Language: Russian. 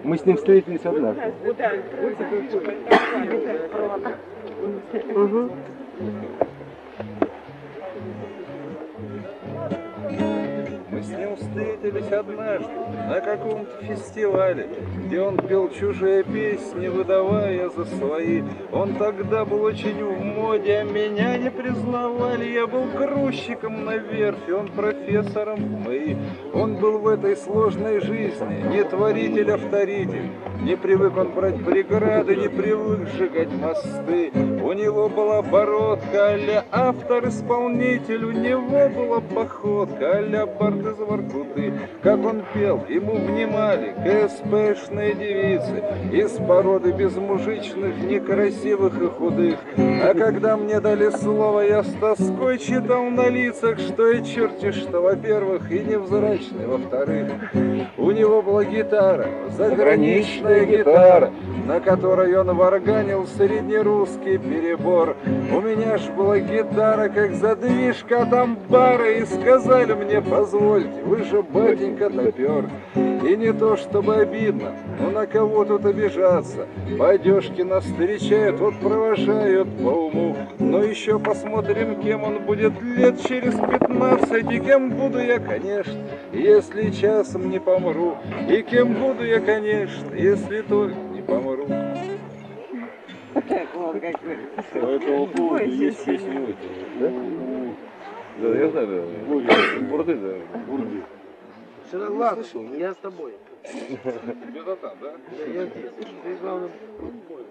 Мы с ним встретились однажды. Угу. Мы с ним встретились однажды на каком-то фестивале, где он пел чужие песни, выдавая за свои. Он тогда был очень в моде, а меня не признавали. Я был грузчиком на верфи, он профессором в МАИ. Он был в этой сложной жизни не творитель, а вторитель. Не привык он брать преграды, не привык сжигать мосты. У него была бородка а-ля автор-исполнитель, у него была походка а-ля Барт из Воркуты. Как он пел, ему внимали КСПшные девицы из породы безмужичных, некрасивых и худых. А когда мне дали слово, я с тоской читал на лицах, что и черти что, во-первых, и невзрачный, во-вторых. У него была гитара, заграничная гитара, на которой он варганил среднерусский перебор. У меня ж была гитара, как задвижка от амбара, и сказали мне: позвольте, вы же батенька топер. И не то чтобы обидно, но на кого тут обижаться? По одежке нас встречают, вот провожают по уму. Но еще посмотрим, кем он будет лет через 15. И кем буду я, конечно, если часом не помру. И кем буду я, конечно, если только не помру. У этого повода есть песня, да? Да, я знаю, да. Бурды, да. Бурды. Все, ладно, я с тобой. Где-то там, да? Я здесь. Ты, главное,